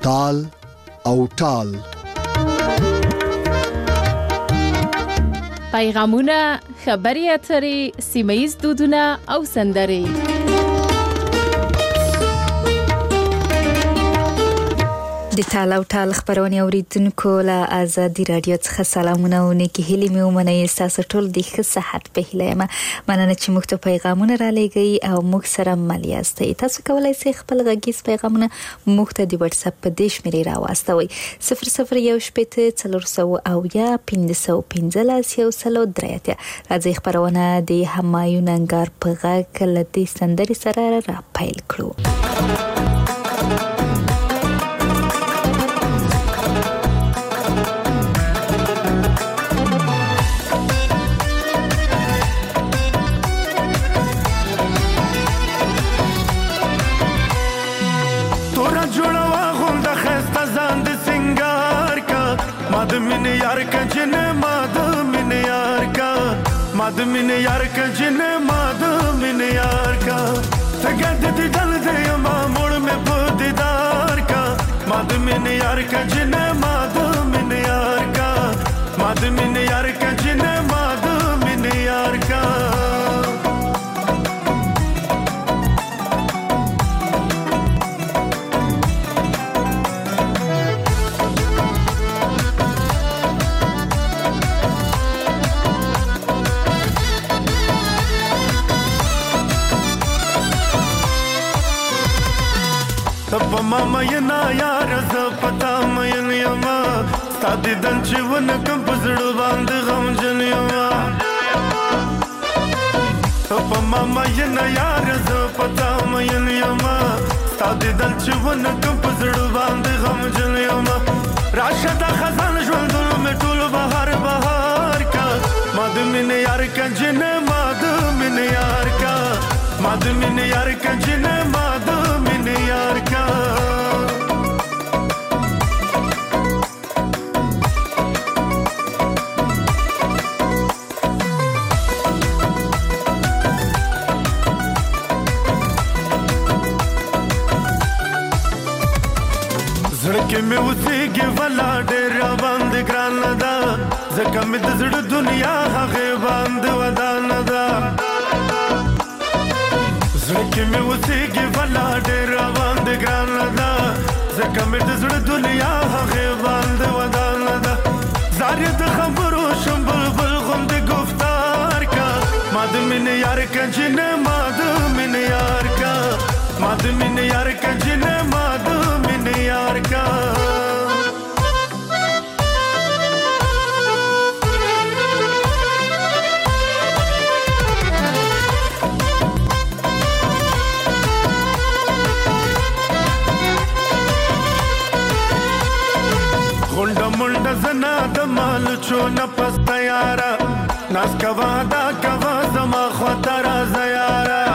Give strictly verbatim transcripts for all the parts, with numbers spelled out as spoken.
تال او ټال. پیغامونه، خبري اترې، سیمه‌ییز دودونه او سندرې. د ټال او ټال خبرونه اوریدونکو له آزادي رادیو څخه سلامونه او نیکی هیلې مې ومنئ. تاسو ټول د ښه صحت په هیله یم. مننه چې موږ ته پیغامونه را لېږئ او موږ سره مل یاستئ. تاسو کولای شئ خپل غږیز پیغامونه موږ ته د واتس اپ په دې شمېرې راواستوئ: صفر صفر یو شپېته څلور سوه اویا پنځه سوه پنځلس یو سل درې اتیا. راځئ خبرونه د همایون انګار په غږ له دې سندرې سره را پیل کړو. مادمین یار کا جن مادمین یار کا مادمین یار کا جن مادمین یار کا تگد دی دل دے ما موڑ میں دیدار کا مادمین یار کا جن مادمین یار کا مادمین یار کا جن مادمین یار کا تب ماما ینا یار ز پتا مې نیما ستاد دن چې ون کم پزړ باندې غم جنیما تب ماما ینا یار ز پتا مې نیما ستاد دن چې ون کم پزړ باندې غم جنیما راشد خزان ژوند مې ټول بهار بهار کا مادمین یار کا جن مادمین یار کا مادمین یار کا جن مادمین یار کا زړه مې اوسېږي ولا ډېر باندې ګران ده ځکه مې د زړه دنیا هغه باندې ودان ده زړه مې اوسېږي ولا ډېر باندې ګران ده ځکه مې د زړه دنیا هغه باندې ودان ده زارې د خبرو شم بلبل غوندې گفتار کا مادمین یار کا جن مادمین یار کا مادمین یار کا جن مادمین یار کا غونډه منډه زنا د مال چون پستا یارا ناس کوا دا کوا زما خاطر زیارا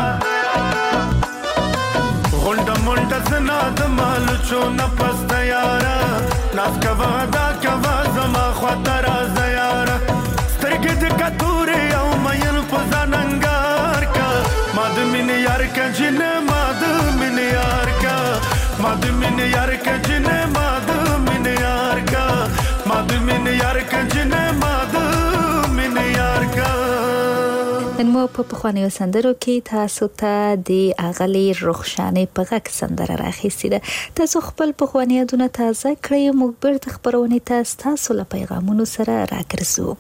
غونډه منډه زنا د مال چون پستا یارا ناس کوا دا کوا زما خاطر زیارا سترګې د کتورې او مېن په ځاننګار کا مادمین یار کا جن مادمین یار کا مادمین یار کا جن مادمین یار کا مادمین یار کا جن مادمین یار کا. نن مو په پخوانیو سندرو کې تاسو ته د اغلي رخشانې په غږ سندره راخیستې ده. تاسو خپل پخوانی یادونه تازه کړئ. موږ بیرته خپرونې ته ستاسو له پیغامونو سره راګرځو.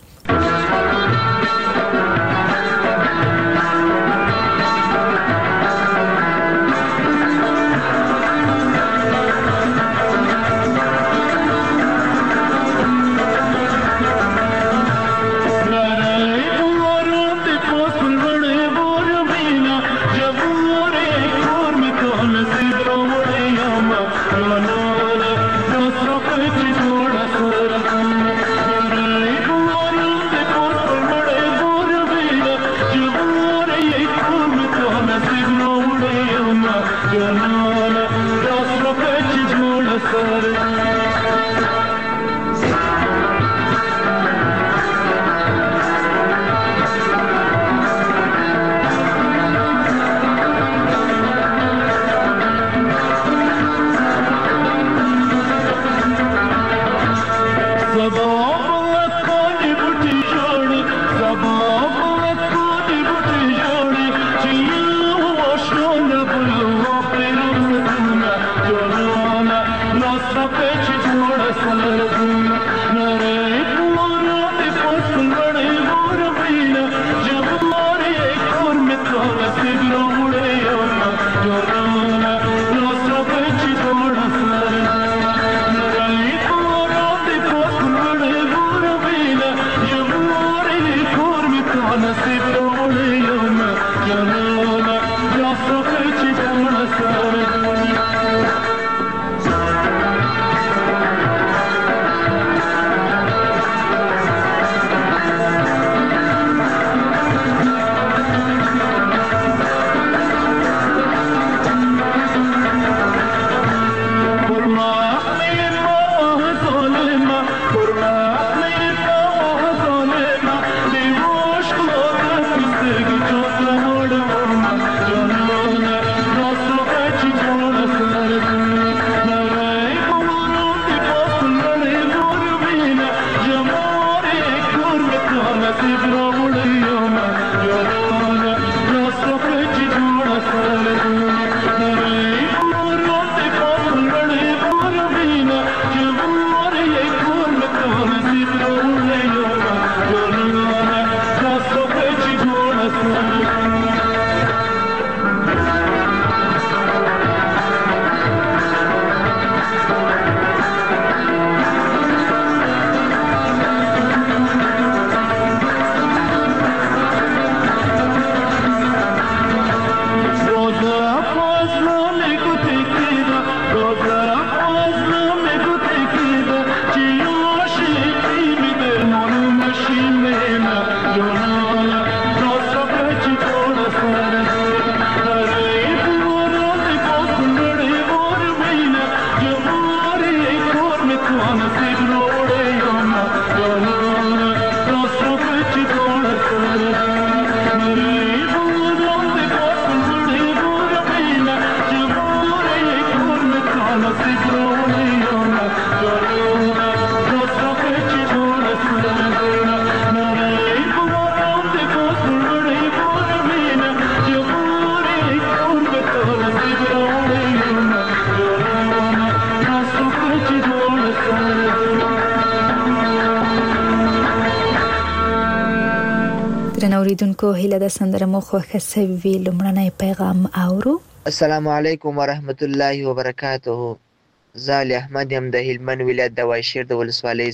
اوریدونکو هیله د سندره مو خوښه سوي لمړنی پیغام اورو. السلام علیکم ورحمت الله وبرکاته. زال احمد یم د هلمند ولایت د واشیر د ولسوالۍ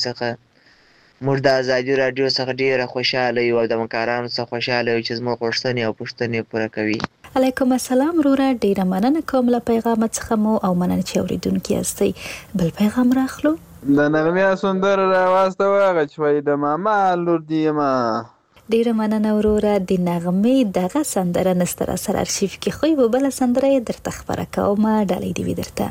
څخه. موږ د ازادي رادیو څخه ډیره خوشاله یو او د همکارانو څخه خوشاله یو چې زموږ غوښتنې او پوښتنې پوره کوي. علیکم السلام وروره، ډیره مننه کوم له پیغام څخه مو او مننه چې اوریدونکي یاستئ. بل پیغام راخلو. د نغمې سندره راواستوه هغه چې وایي د ماما لور دې یمه. ډیره مننه وروره، د نغمې دغه سندره نستر اثر ارشیف کې خو یو بل سندره درته خبره کوم، ډالۍ دی درته.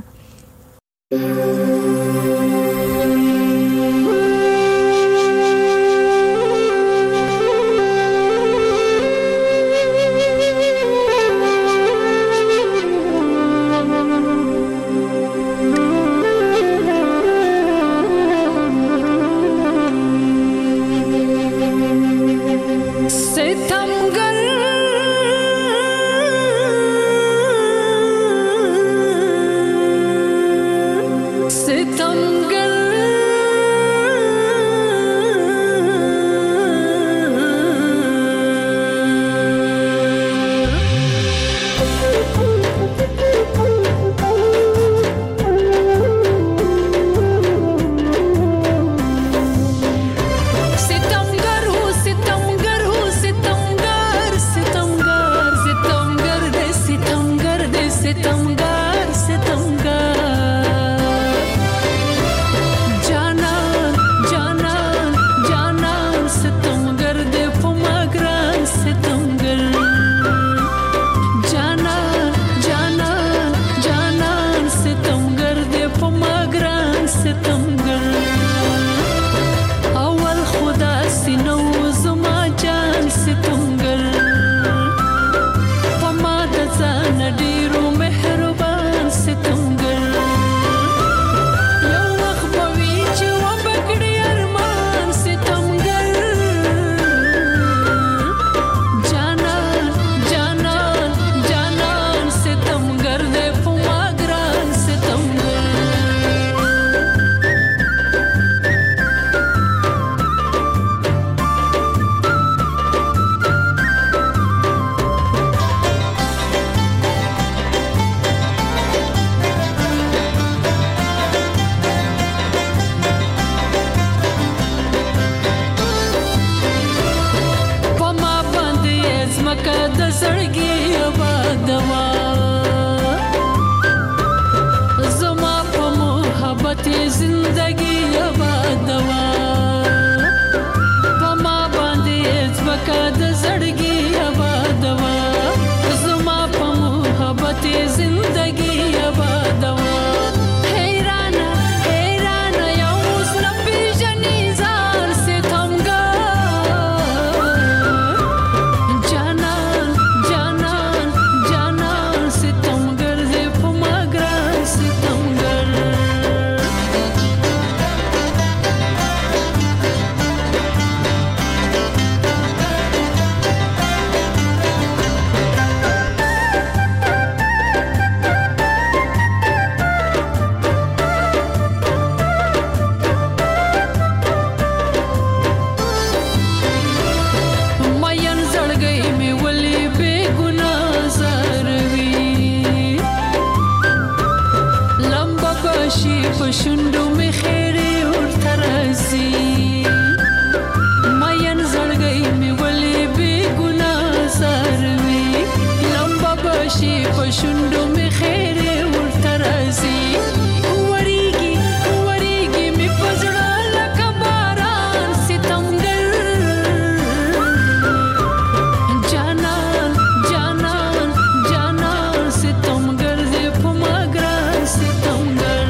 Sitamgar شونډو مې خیرې ورته راځي وریږي وریږي مې په زړه لکه باران ستمګر جانان جانان جانان ستمګر دې په ما ګران ستمګر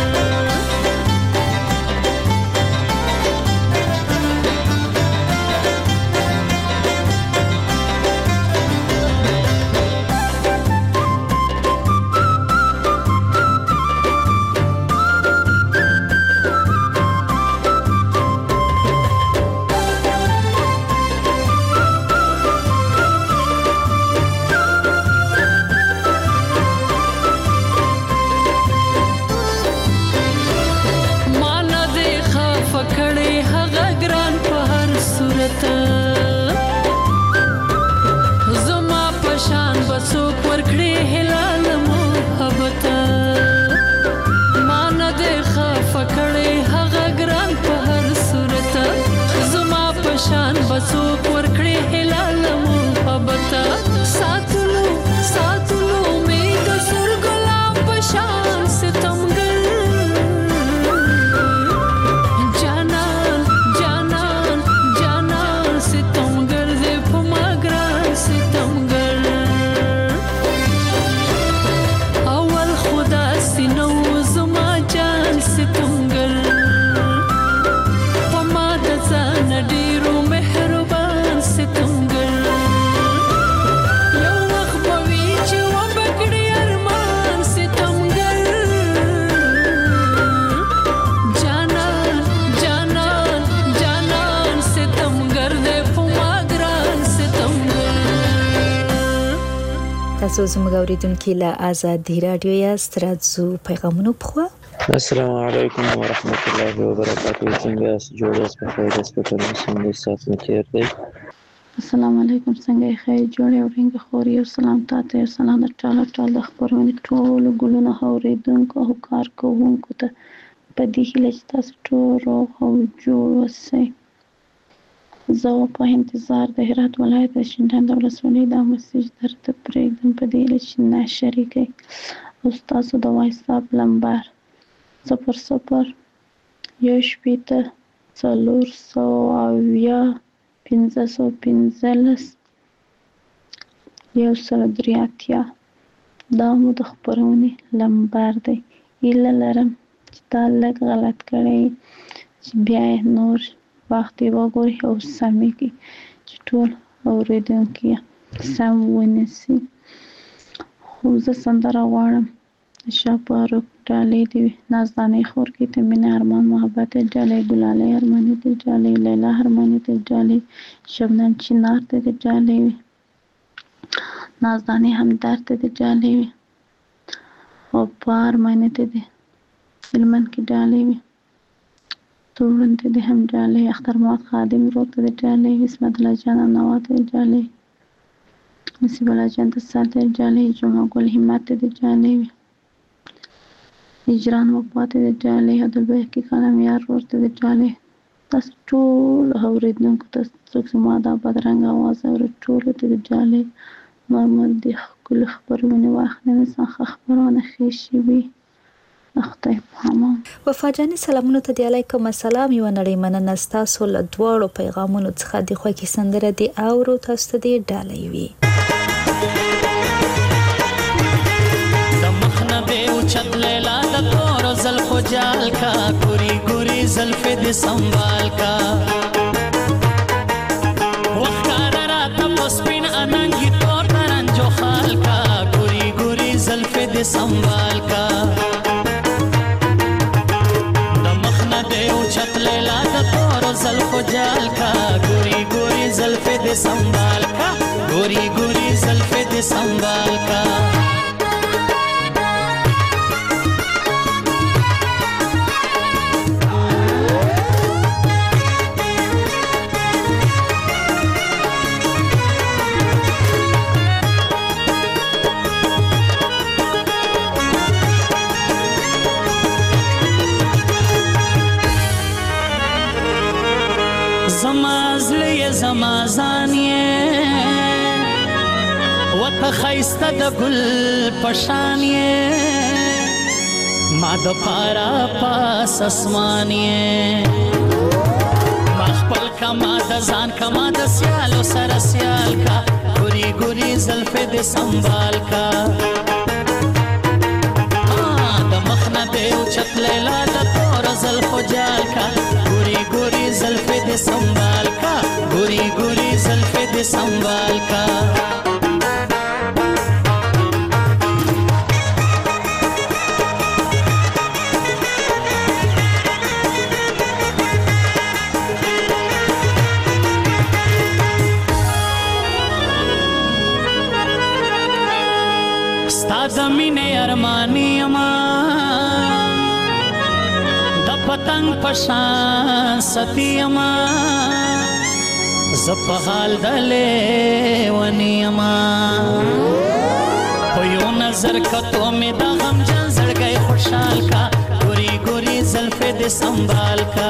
زما پشان بسوک ورکړې هلال محبت ما نه دې خفه کړې هغه ګران په هر صورت زما پشان بسوک ورکړې هلال محبت ساتلو ساتلو مې د سر ګلاب پشان ستمګر تاسو زموږ اوریدونکو له آزادۍ رادیو یاست راځو پیغامونو په خوا السلام علیکم ورحمت الله وبرکاته څنګه یاست جوړ یاست په خیر یاست په څنګه سات مې تیر دی السلام علیکم څنګه یې خیر جوړ یو رنګ خوري او سلام تاسو او سلام ټاله ټاله خبرونه ټول ګلونه اوریدونکو او کار کوونکو ته په دې هیله چې تاسو ټول او جوړ اوسئ زه په انتظار د هرات ولایت د شینډنډ د ولسوالۍ د مسیج درته پرېږدم په دې هیله چې نشرې کوي او ستاسو د وایساپ نمبر صفر صفر یو شپېته څلور سوه اویا پنځه سوه پنځلس یو سل درې اتیا دا مو د خپرونې نمبر دی هیله لرم چې تا لږ غلط کړی چې بیا یې نور وخت یې وګوري او سمې کړي چې ټول اورېدونکي سم ونیسي خو زه سندره غواړم د شاه فاروق ډالۍ دې وي نازدانۍ خورکۍ ته مینه ارمان محبت ډالۍ ګلالۍ ارماني ته ډالۍ لیلا ارماني ته ډالۍ شبنم چنار ته دې ډالۍ وي نازدانۍ همدرد ته دې ډالۍ وي او په ارماني ته دې هلمند کې ډالۍ وي تورن ته دې هم ډالۍ اختر محمد خادم ورور ته دې ډالۍ وي اسمت الله جان نوا ته دې ډالۍ نصیب الله جان ته سر ته دې ډالۍ جمعه ګل همت ته دې ډالۍ وي هجران وفات دې ډالۍ عبدالباقي کلام یار ورور ته دې ډالۍ تاسو ټول اورېدونکو ته څوک زما دا بدرنګه اواز اوري ټولو ته دې ډالۍ مرمر دې ښکلې خپرونې واخلئ انسان ښه خپرونه ښې شي وي خدای په امان. وفا جانې سلامونو ته دی علیکم السلام یو نړۍ مننه ستاسو له دواړو پیغامونو څخه د خوښۍ سندره دی اورو تاسو ته دی ډالۍ وي د مخنه به اوچت لیلا د تور زلفو جال کا ګوري ګوري زلفې دې سنبال کا وخت رات په سپین اننګي تور ترنجو خال کا ګوري ګوري زلفې دې سنبال کا چت لیلا د تور زلفو جال کا ګوري ګوري زلفې دې سنبال کا ګوري ګوري زلفې دې سنبال کا زما زړه زما ځان یې وته ښایسته د ګل پشان یې ما د پارا پاس اسمان یې ما خپل کا ما د ځان کا ما د سیالو سره سیال کا ګوري ګوري زلفې دې سنبال کا د مخ نه دې اوچت لیلا د تور زلفو جال کا ګوري ګوري زلفې دې سنبال کا ګوري ګوري زلفې دې سنبال کا د مینې ارمانی اما د پتنګ پشان ستی اما ز په حال د لیونی اما په یو نظر کتو مې د غمجن زړګی خوشحال کا ګوري ګوري زلفې دې سنبال کا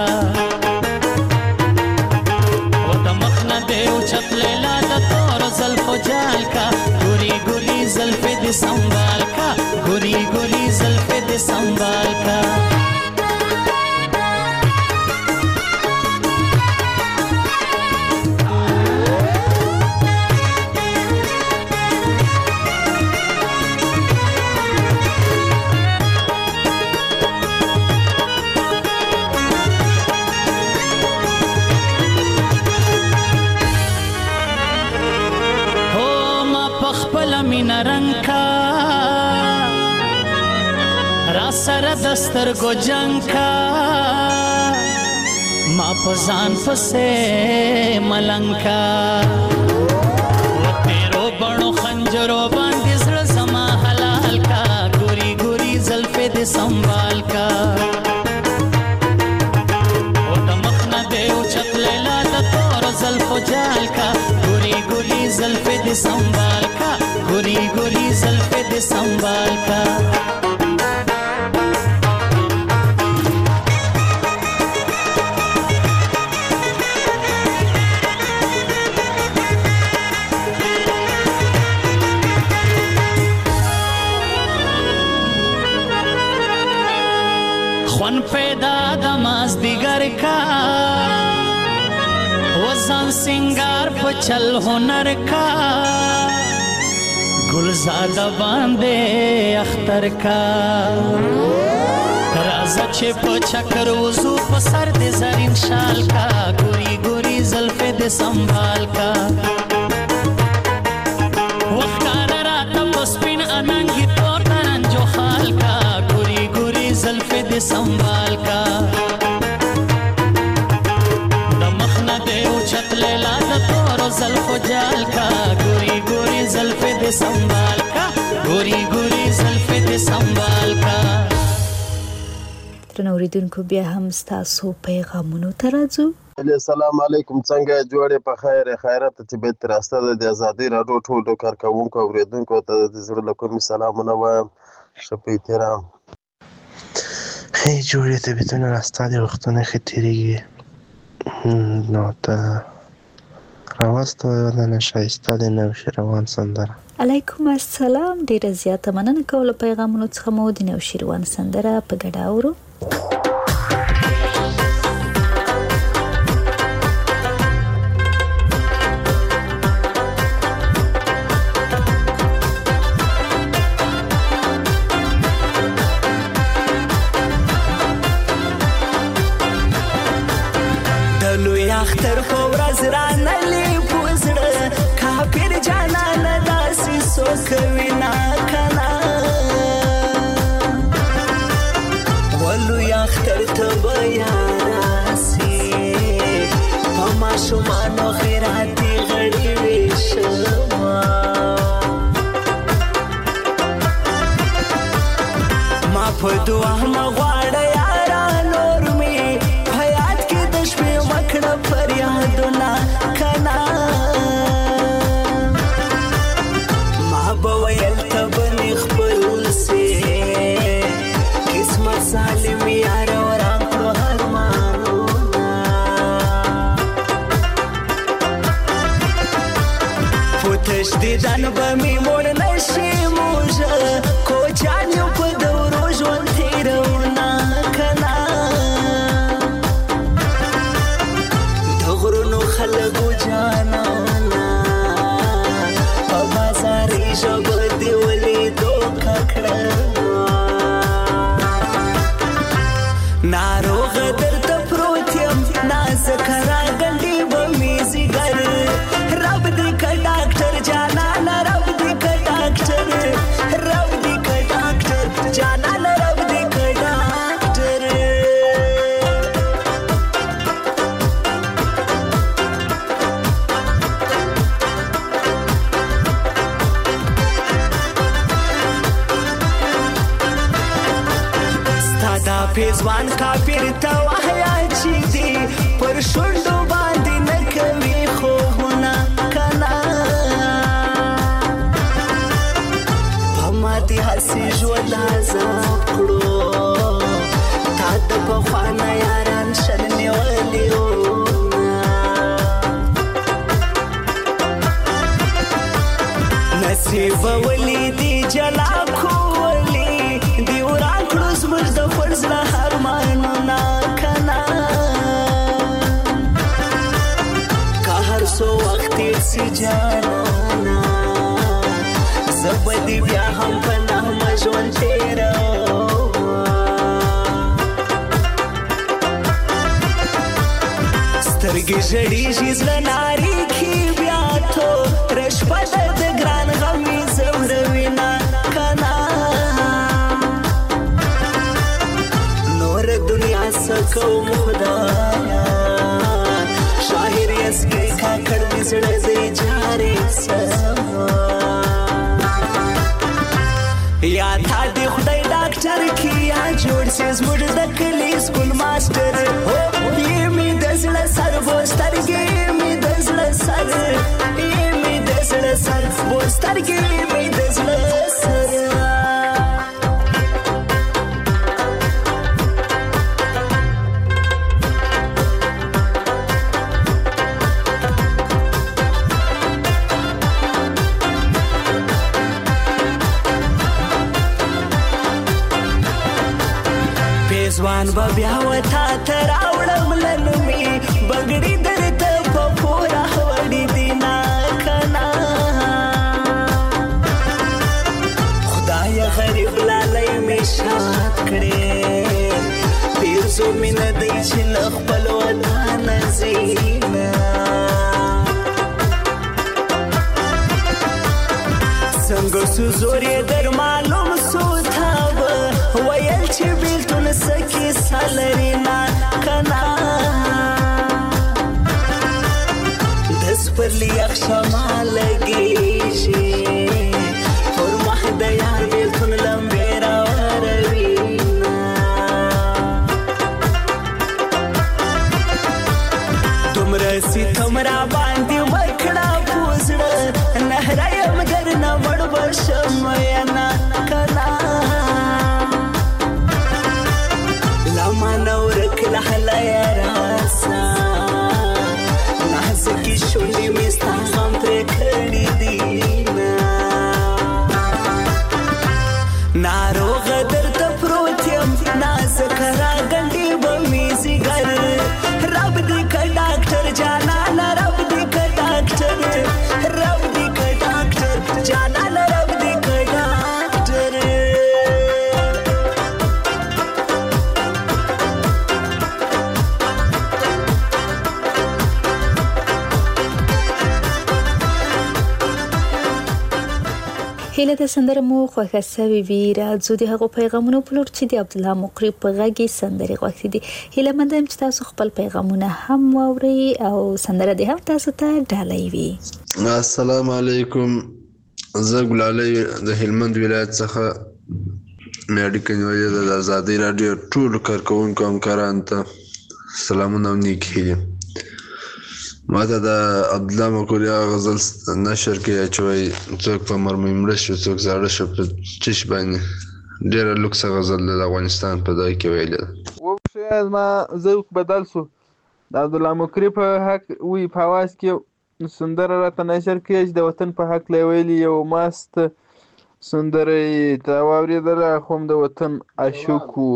و د مخ نه دې اوچت لیلا د تور زلفو جال کا ګوري ګوري زلفې دې سنبال کا ګوري ګوري زلفې دې سنبال کا مینا رنگ کا را سر دستر گو جنگ کا ما پزان پسے ملنگ کا و تیرو بڑو خنجرو باندی زر زما حلال کا گوری گوری زلفے دے سنبال کا و دمخنا دے اوچت لیلا دا تور زلفو جال کا گوری گوری زلفے دے سنبال کا ګوري ګوري زلفې دې سنبال کا خوان پیدا د مازدیګر کا وزن سنگار په چل هنر کا گلزاد باندے اختر کا رازا چه پا چکر وزو پا سر دے زرین شال کا گوری گوری زلفے دے سنبال کا وقتار راتا پسپین اننگی طور ترنجو خال کا گوری گوری زلفے دے سنبال کا دمخنا دے اوچت لیلا دا تورو زلفو جال کا گوری گوری زلفے دے سنبال کا گوری گوری زلفے دے سنبال کا درنو اوریدونکو بیا هم ستاسو پیغامونو ته راځو. السلام علیکم، څنګه جوړې په خیر خیرات چې به تر راسته د ازادي راډیو ټولو کارکونکو اوریدونکو ته د زړه له کومې سلامونه وایم. ښه په احترام. هی جوړې ته بهتونه راسته د وختونه ښه تېرېږي نو ته راوستو یوه ښایسته د نوشیروان سندره. علیکم السلام، ډیره زیاته مننه کوم له پیغامونو څخه مو د نوشیروان سندره په ګډه اورو. اختر په ورځ رانلې پوزړه کافر جانان داسې سوکوي نا کنا ولو اختر ته بیا راسي په ماشومانو خیراتي غړي ویشما ما په دعا مغواړه یارا نور می حیات کې د شپې وکړه فریادونه کنا ما به ویل ته بنې خپل سي قسمت سالم یار وران کړو ارمانونه په تشدیدان به مې موړ نه پیزوان کافر ته وحیا چې دی پر شونډو باندې نه کوي خوبونه کنا په ماتې هسې ژوند عذاب کړو تا د پخوانه یاران شل نیولي نصیب ولی دی جلا کولی دی وران کړو زموږ د فرض له ارمانونه کنا که هر څو وخت تېر سي جانانه زه به دې بیا هم په نغمه ژوند تېروم سترګې ژړېږي زړه نارېږي بیا توره شپه ده د ګران غم مې ځوروینه کنه نوره دنیا څه کوم خدایا شاعر یسکې کاکړ مې زړه دی جارې سما یا تا دې خدای ډاکټر کې یا جوړ سي زموږ د کلي سکول ماسټر یې مې د زړه سر بوسترګې مې د زړه سر یې مې د زړه سر بوسترګې مې د زړه سر ځوان به بیا وتا ته راوړم لنمې بنګړي درته په پوره وړي دي نه کنه خدایه غریب لالی مې شاد کړې پیرزو مې نه دی چې له خپل وطنه ځي نه څنګه سو زور یې در معلوم سو تا به ویل چې بیلتون سکی سالری نه کنا دس پر لیاق شما لګیږي پر مخ د یار بیلتون لمبې راوروي دومره ستم را باندې ورکړه پوزړه نهره یم درنه مړ به شم ینه کنا منورک لحلا یا راسا نازکی شونډې مې ستا غم پرې کړي دي ناروغه درته پروت یم نازکه راګنډې به مې ځیګر رب دې که ډاکټر جانانه رب دې که ډاکټر رب دې که ډاکټر جانانه رب دې که ډاکټر هیله د سندره مو خوښه سوي وي راځو د هغو پیغامونو په لور چې د عبدالله مقری په غږ کې سندرې غوښتي دي هیله مند یم چې تاسو خپل پیغامونه هم واورئ او سندره دې هم تاسو ته ډالۍ وي السلام علیکم زه ګلالۍ د هلمند ولایت څخه میاډي کنیوالي د ازادي راډیو ټولو کارکوونکو همکارانو ته سلامونه او نیک هیلې ما ته د عبدالله مقری غزل نشر کې اچوي څوک په مرمۍ مړه شو څوک زاړه شو په چش باندې ډېره لوکسه غزل د افغانستان په ځای کې ویلې ده وښه ما ذوق بدل شو د عبدالله مقری په حق وی په اواز کې سندره راته نشر کړي چې د وطن په حق لی ویلي یو ماست سندره یې ته واورېدله خو هم د وطن عاشق و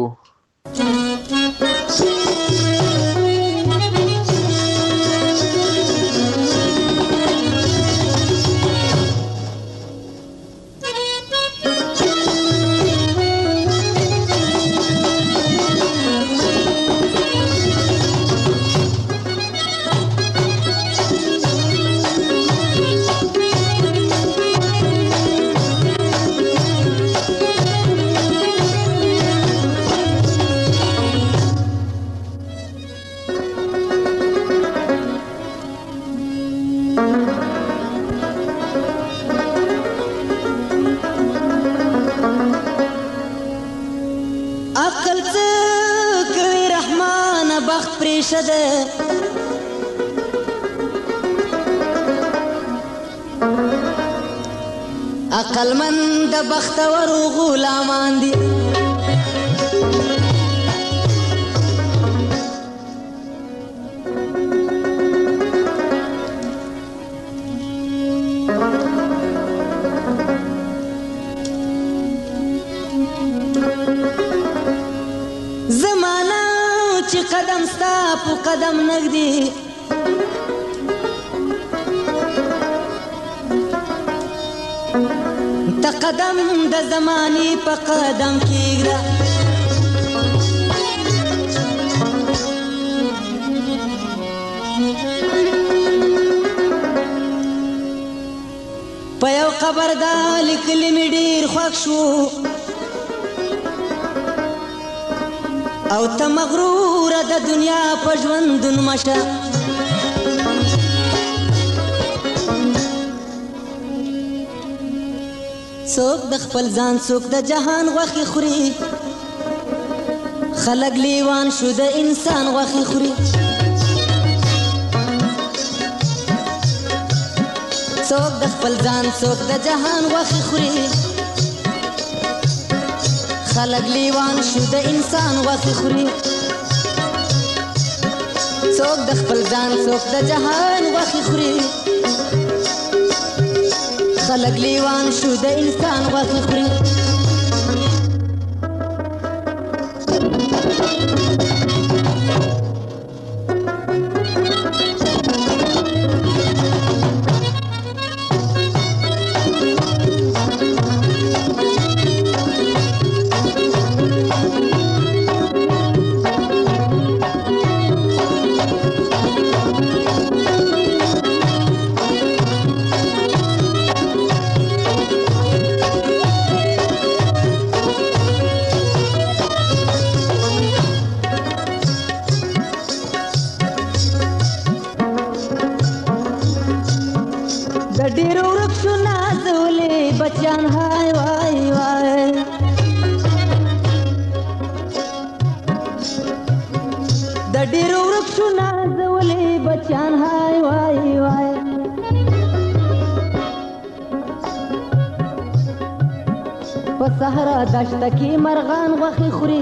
ښه ده عقلمند د بختورو غلامان دي زمانه چې قدم ستا په قدم نږدې ته قدم د زمانې په قدم کېږده په یو قبر دا لیکلي مې ډېر خوښ شو او ته مغروره د دنیا په ژوندون مشه څوک د خپل ځان څوک د جهان غوښې خوري خلک لیوان شو د انسان غوښې خوري څوک د خپل ځان څوک د جهان غوښې خوري خلک لیوان شو د انسان غوښې خوري څوک د خپل ځان څوک د جهان غوښې خوري خلق لیوان شو د انسان غوښې خوري صحرا دشته کې مرغان غوښې خوري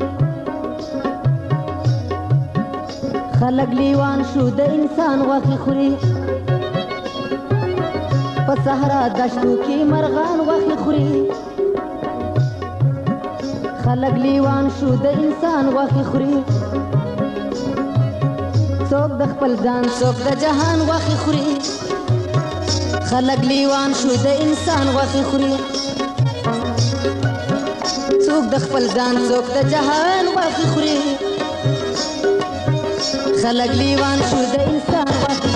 خلک لیوان شو د انسان غوښې خوري په صحرا دشتو کې مرغان غوښې خوري خلک لیوان شو د انسان غوښې خوري څوک د خپل ځان څوک د جهان غوښې خوري خلک لیوان شو د انسان غوښې خوري څوک د خپل ځان څوک د جهان غوښې خوري خلک لیوان شو د انسان غوښې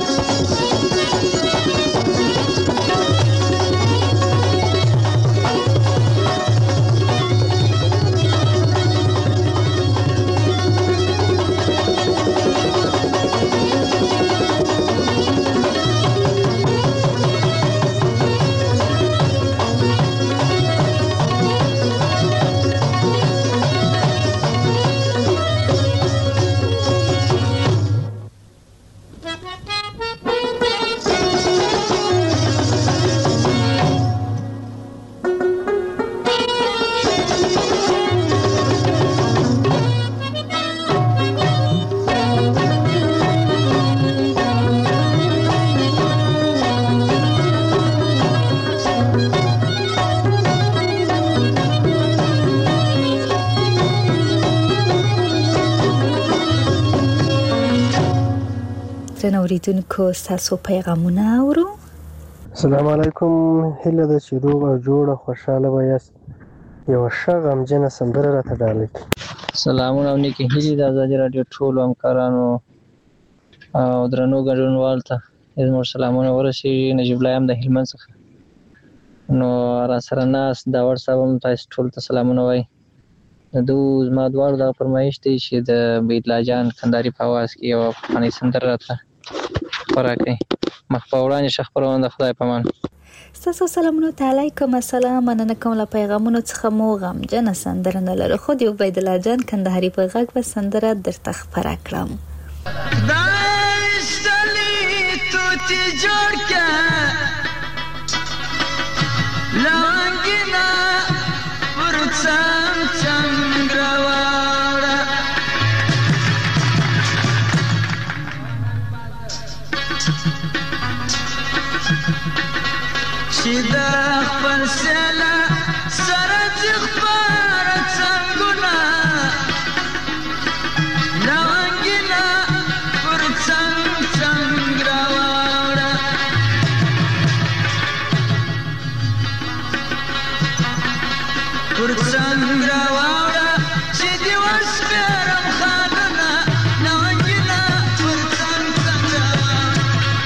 درنو اوریدونکو ستاسو پیغامونه اورو. السلام علیکم. هیله ده چې روغ او جوړ او خوشحاله به یاست. یوه ښه غمجنه سندره راته ډالۍ کړئ. سلامونه او نیکې هیلې د ازادي راډیو ټولو همکارانو او درنو ګډونوالو ته زموږ سلامونه ورسېږي. نجیب الله یم د هلمند څخه. نو راسره ناست داور صاحب هم تاسو ټولو ته سلامونه وایي. د دوی زما دواړو دغه فرمایش دی چې د بیدلا جان کندهاري په اواز کې یوه پخوانۍ سندره راته خپره کړئ. مخ په وړاندې ښه خپرونه د خدای په امان. ستاسو سلامونه ته علیکم السلام. مننه کوم له پیغامونو څخه مو غمجنه سندره نه لرو، خو دی عبید الله جان کندهاري په غږ به سندره درته خپره کړم. دایشتلی توتی جوړ که لونګینا ورڅم چنګرواړه چې د خپل سیله سره چې خپاره څنګونه لونګینا پر څنګ څنګ راواړه پر څنګ راواړه چې دې وسپېرم خانونه لونګینا پر څنګ څنګ راواړه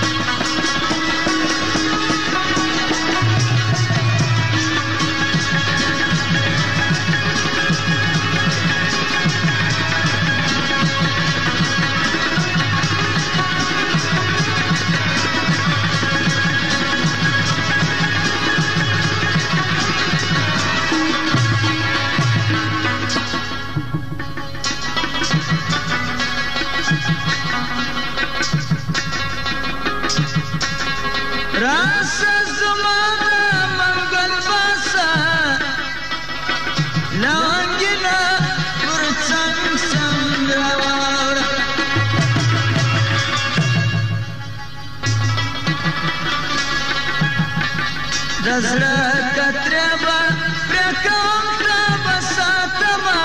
راسه زما د منګل باسه لونګینا پر څنګ څنګ راواړه د زړه کترې به پرې کوم تا به ساتمه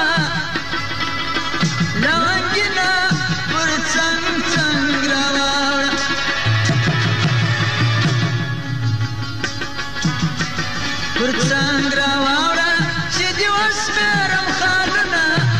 لونګینا پر څنګ څنګ راواړه پر څنګ راواړه چې دې وسپېرم خانونه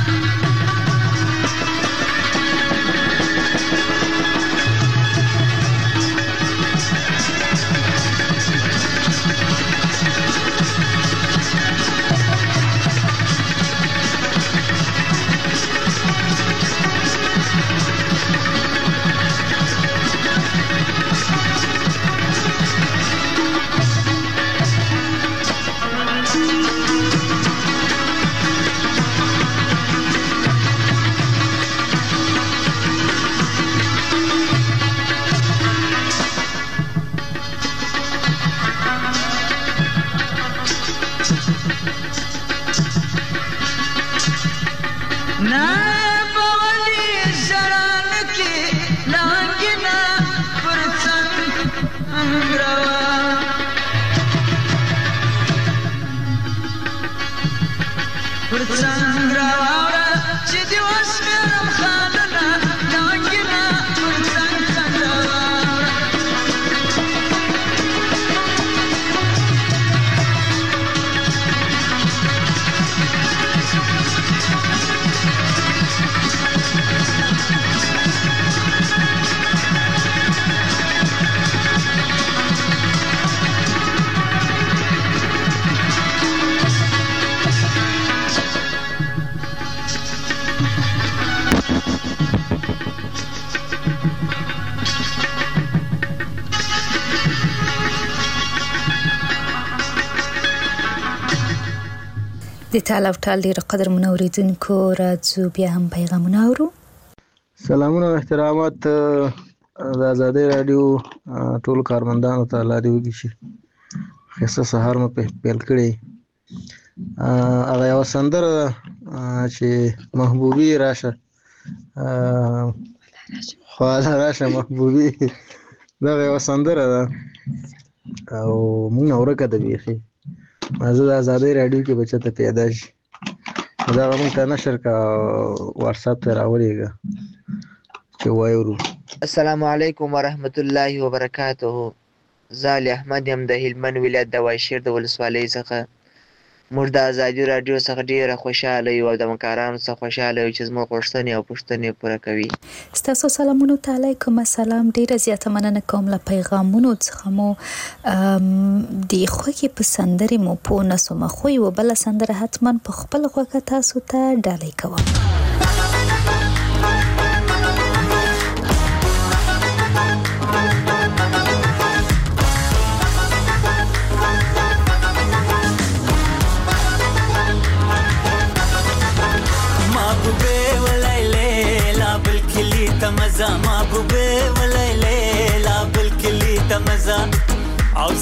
د ټال او ټال ډیر قدر منوریدونکو راځو بیا هم پیغامونه اورو. سلامونه او احترامات د آزادۍ رادیو ټول کارمندانو ته الله دې وکړي چې ښایسته سهار مو پیل کړی. هغه یوه سندره چې محبوبي راشه خواله راشه محبوبي دغه یوه سندره ده او موږ نه ورکه ده بیخي. زه د آزادۍ راډیو کې به چېرته پیدا شي دغه موږ ته نشر که واتساپ ته راولېږه چې واورو. السلام علیکم ورحمت الله وبرکاته. زه علي احمد یم د هلمند ولایت د واشیر د ولسوالۍ څخه. موږ د ازادي راډیو څخه ډیره خوشحاله یو او د همکارانو څخه خوشحاله یو چې زموږ غوښتنې او پوښتنې پوره کوي. ستاسو سلامونو ته علیکم السلام. ډیره زیاته مننه کوم له پیغامونو څخه مو د خوږې په سندرې مو پوه نه سومه، خو یوه بله سندره حتما په خپل غوږه تاسو ته ډالۍ کوم.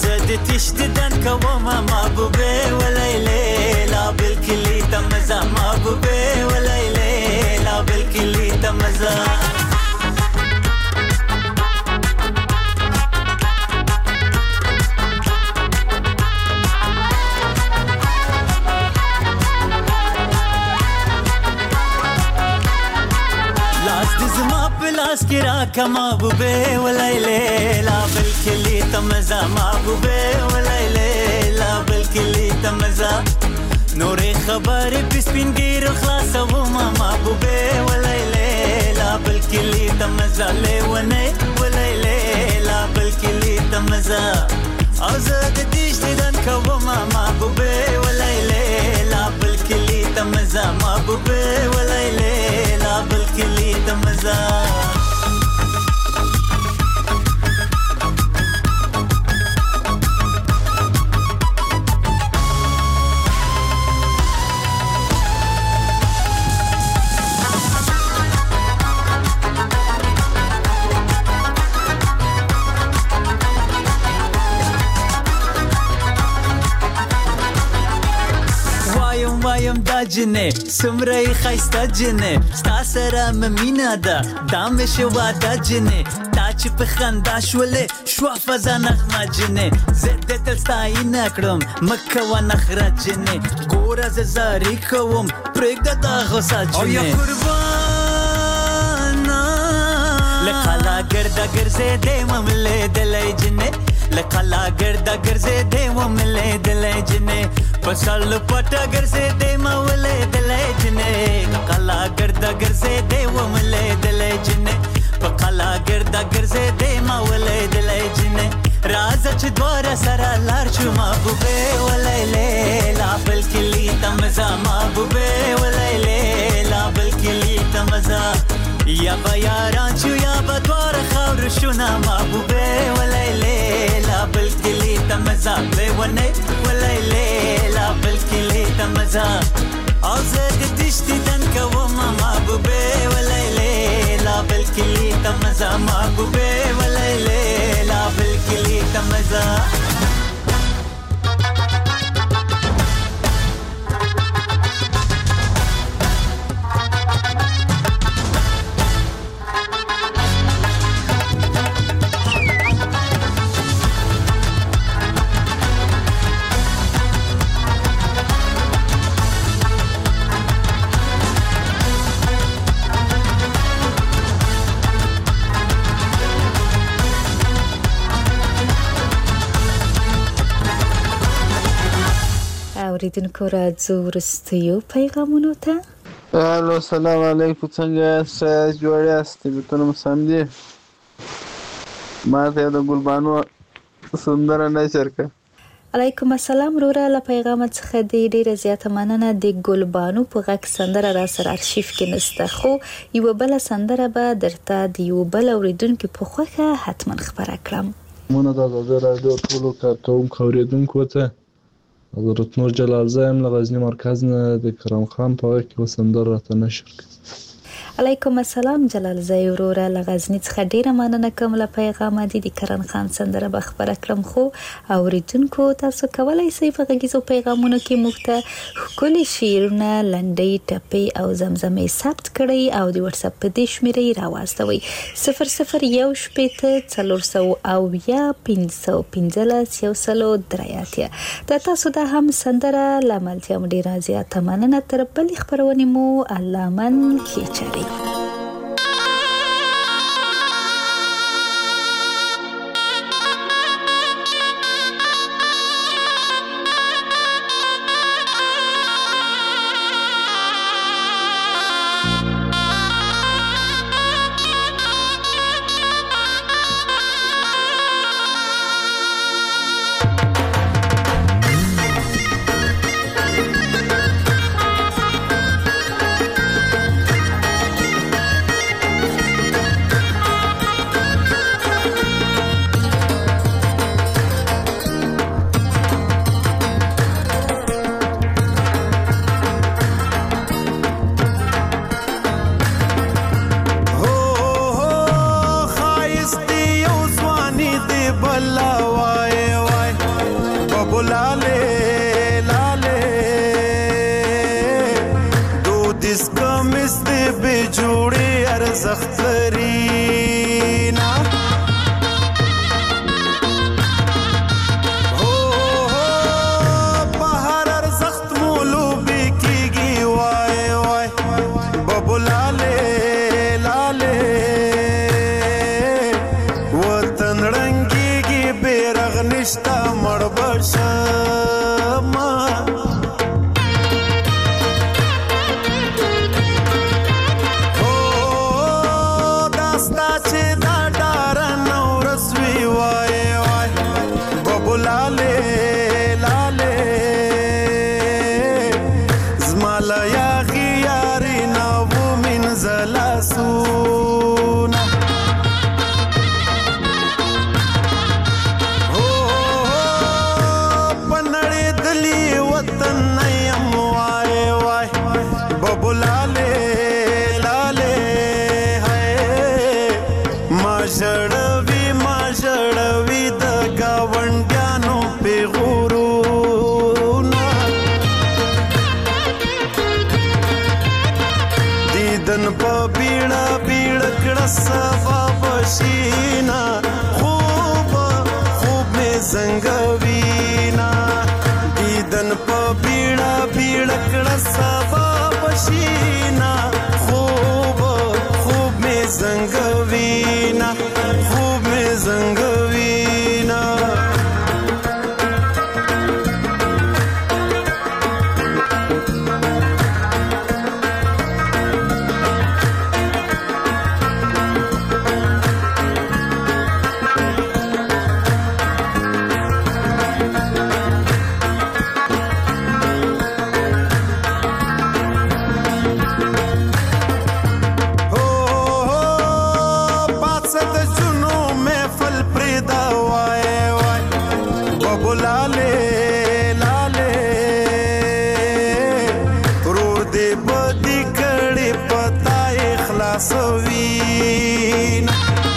زد تشتدن كوما محبوبي وليلي لا بالكلي تمزا محبوبي وليلي لا بالكلي تمزا اسكرا كمابوبي وليلي لا بالكلي تمزا مابوبي وليلي لا بالكلي تمزا نوري خبري بسبين غير خلاص وما مابوبي وليلي لا بالكلي تمزا ليوني وليلي لا بالكلي تمزا ازد تشتدن كوما مابوبي وليلي لا بالكلي تمزا مابوبي وليلي لا بالكلي تمزا جنه سمره خيستا جنه ستا سره ممينه ده دام شوا ده جنه تا چې په خندا شولې شو فزا نغمه جنه زده تل ستاینه کړم مکه و نخره جنه ګوره ز زاری کوم پرېږده دا غوسه جنه او یا قربانا لقلا ګرده ګرځېدې مملې دلې جنه لقلا ګرده ګرځېدې مملې دلې جنه پسل پټه ګرځېدې مولې دلې جنه لقلا ګرده ګرځېدې مملې دلې جنه پقلا ګرده ګرځېدې مولې دلې جنه راز چې دواره سره لار شو محبوبې ولېلې لا بالکلي تمزا محبوبې ولېلې لا بالکلي تمزا یا بیاران چو یا بدواره خاور شونا محبوبې ولېلې لا بالکلي تمزا لیونې ولېلې لا بالکلي تمزا او زه د تشتیدن کوم محبوبې ولېلې لا بالکلي تمزا محبوبې ولېلې لا بالکلي تمزا اوریدونکو راځو وروستیو پیغامونو ته. الو سلام علیکم، څنګه یاست؟ جوړ یاست؟ طبیعتونه مو سم دي؟ ما ته د ګلبانو سندره نشر کړه. علیکم السلام وروره، له پیغام څخه دې ډیره زیاته مننه. د ګلبانو په غږ سندره را سره ارشیف کې نسته، خو یو بل سندره به درته د یو بل اوریدونکو په خوښه حتما خبره کړم. مونږ د آزادي راډیو ټولو کارکوونکو اوریدونکو ته حضرت نور جلال زایم له غزنی مرکز نه د کرم خان په غږ کې سندره راته نشر کړه. علیکم السلام جلال زای وروره، له غزنی څخه ډیره مننه کوم. له پیغام دې د کرم خان سندره به خبره کړم، خو اوریدونکو تاسو کولای شئ په غږیزو پیغامونو کې موږ ته ښکلي شعرونه، لنډۍ، ټپې او زمزمې ثبت کړئ او د واتس اپ په دې شمیرې راواستوئ صفر صفر یو شپېته څلور سوه اویا پنځه سوه پنځلس یو سلو درې اتیا. د تاسو د هم سندره له ملتیا مو ډیره زیاته مننه. تر بلې خپرونې مو الله من کې چاري. زمالا یاغي یاري نو من زلاسونا او پنړې دلی وطن یم وای وای ببلاله لاله هاي ما ژړوي ما ژړوي د گاونډیانو پیغورونه دیدن په بیړه بیړه کړه سبا بشینا خوب خوب می زنګوینا دیدن په بیړه بیړه کړه سبا بشینا خوب خوب می زنګوینا خوب می زنګوینا سوینا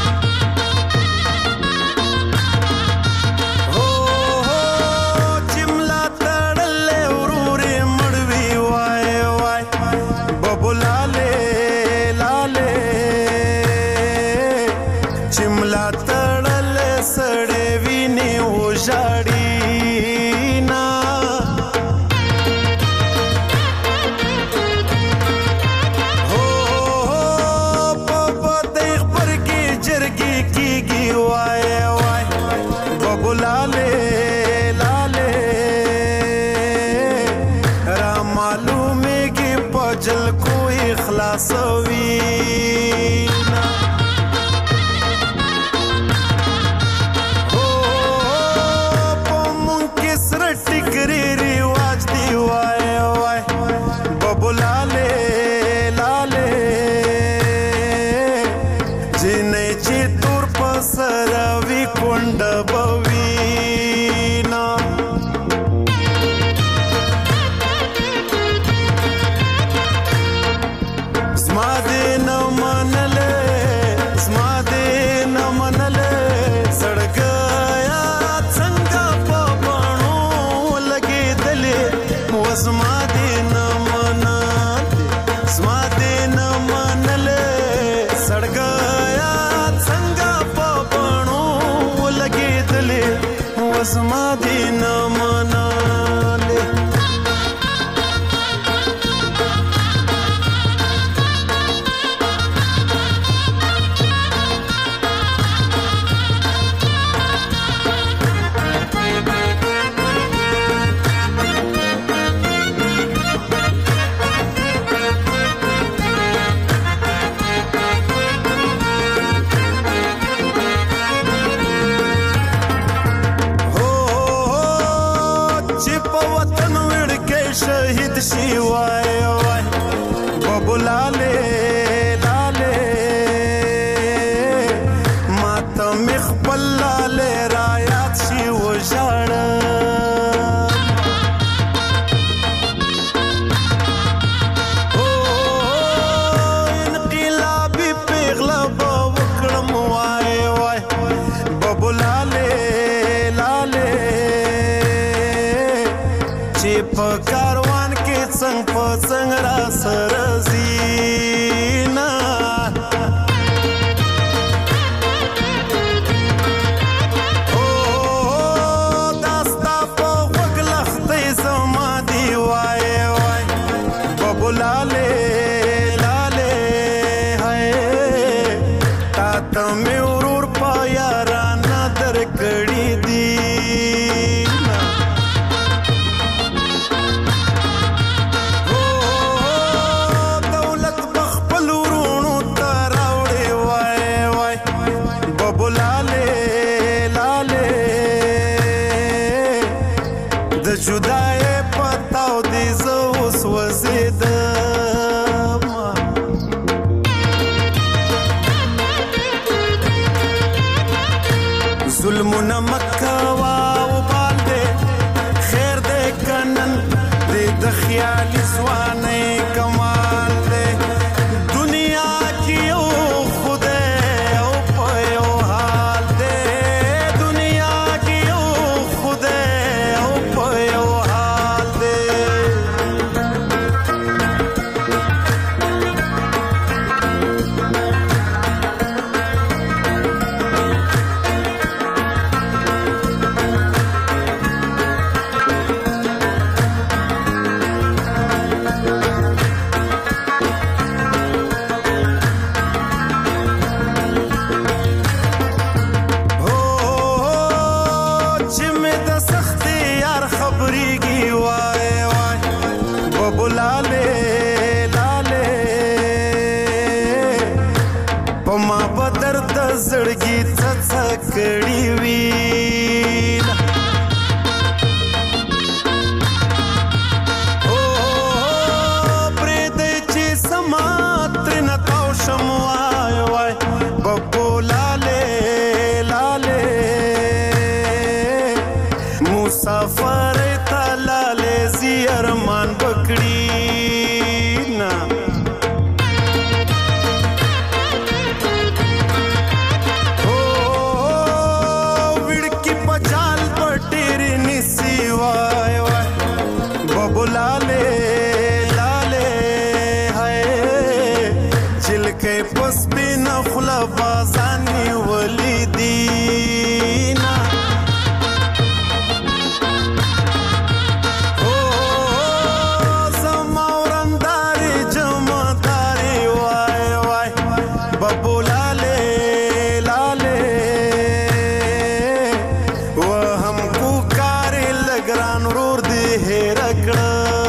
او جملا تړلې ورورې مړوي وای وای ببلاله لاله جملا تړلې سړې ویني وژاړي जल को इखलास वीना हो पमुन किसर टिकरी रिवाज दी वाय वाय बबुलाले लाले जिने ची तुर पसरवी कुंड बवीना Madina manale शहीद शिवाय वाय बबुलाले लाले मातम इखबल लाले रायात शिव जाड़ ओ इनकिलाबी पेगला बवकड़म वाय वाय बबुलाले लाले चिप कारवान के संग पसंग रा सरजीना ओ दास्ता पो वगलख्ते समाधि वाय वाय बबुलाले लाले हाय तात में उरूर पाया राना दर कड़ी दी जुदाई पताओ दी जो उस ګرځېدم ظلمونه مکوا وبال دې خیر دې کنن دې د خیالي ځوانۍ کمال دې دنیا کې یو خدای او په یو حال دې دنیا کې یو خدای او په یو حال دې زړګي څڅ کړي وي او پرې دې چې سما تر نه تاو شم وای وای ببو لاله لاله مسافر ته لاله زیرمان پکړي نا بازانی ولیدینا او زمورنداری جمداری وای وای بابو لاله لاله و هم کو کاری لگران رور دی هرکڑا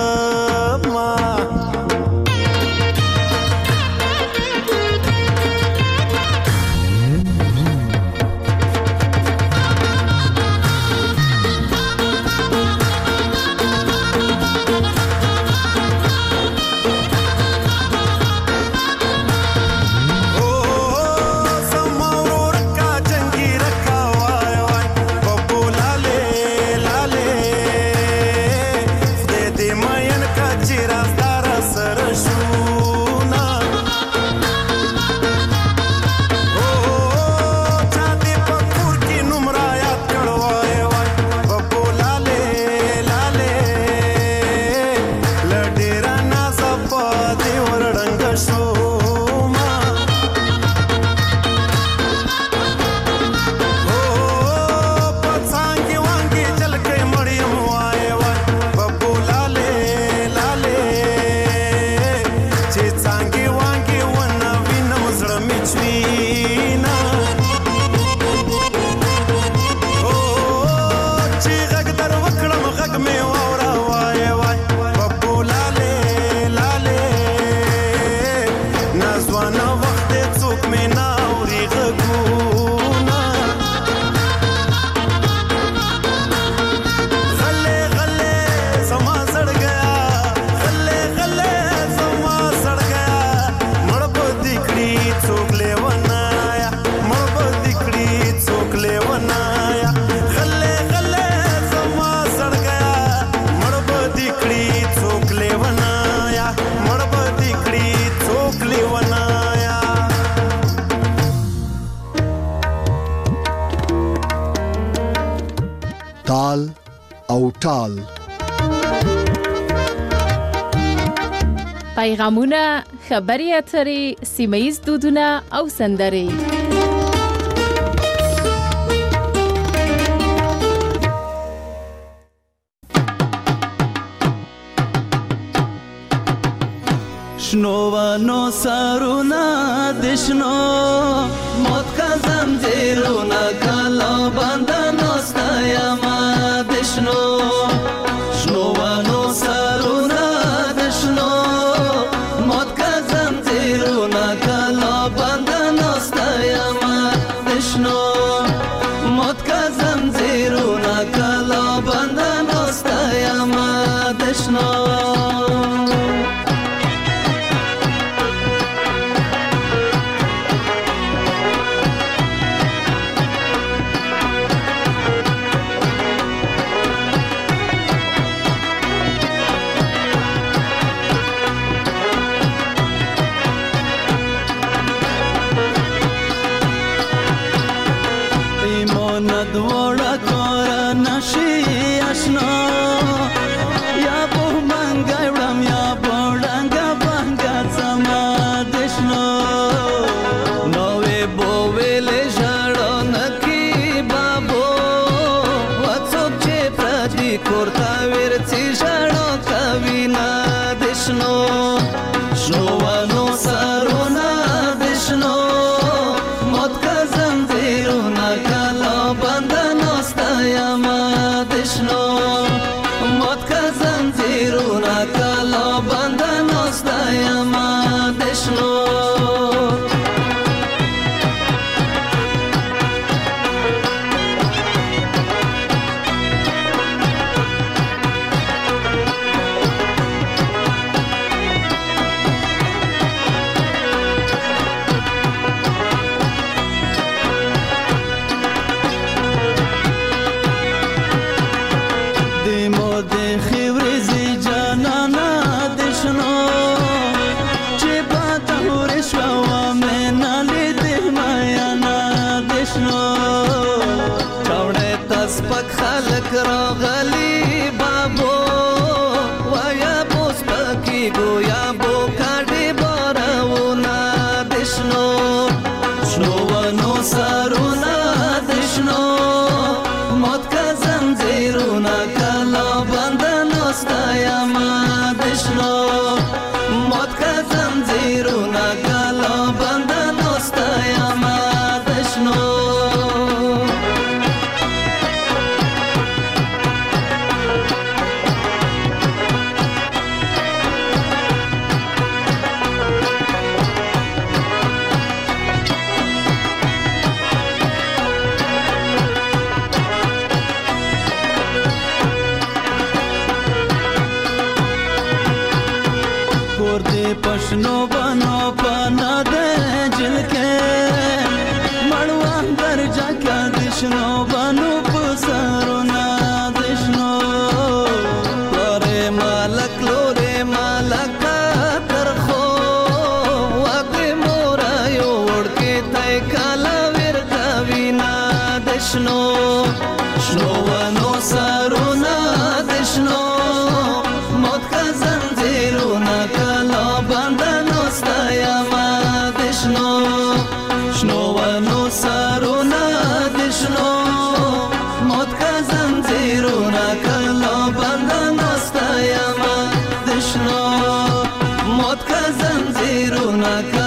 تال او ټال پیغامونه، خبري اترې، سیمه‌ییز دودونه او سندرې. شنو ونو سرونه د شنو موت کا زنجیرونه کلا بندنو ستایما د شنو شنو ونو سرونه د شنو موت کا زنجیرونه کلا بندنو ستایما د شنو موت کا زنجیرونه کلا بندنو ستایما د شنو دوړه کور نشي آشنا یا په منګای وړم یا په ډنګه بنګه زما دشنو نو وې بو ویلې ژړو نکي بابو وڅوک چې پردي کورته ورڅي ژړو کوي نه دشنو شنو ونو سرونه دشنو موت کا زنځیرونه کله بنده ناسته یمه دشنو موت کا زنځیرونه کله بنده ناسته یمه دشنو سپک خلک راغلی بابو ویا بوس پکی گویا بو کاډي بارونه دشنو شنو ونو سرونه دشنو موت کا زنځیرونه کله بنده ناسته یمه دشنو موت کا زنځیرونه کله بنده ناسته یمه دشنو پښنو بنو پنا دے جل کے مړوان درجا کا دشنو بنو پسرو نا دشنو لورے مالک لورے مالک ترخو واګ مورا یو ورکه تای کالا ور کوینا دشنو شنو ونو سرو نا دشنو موت کا زنځیرونه کله بنده ناسته یمه دشنو شنو ونو سرونه دشنو موت کا زنځیرونه کله بنده ناسته یمه دشنو موت کا زنځیرونه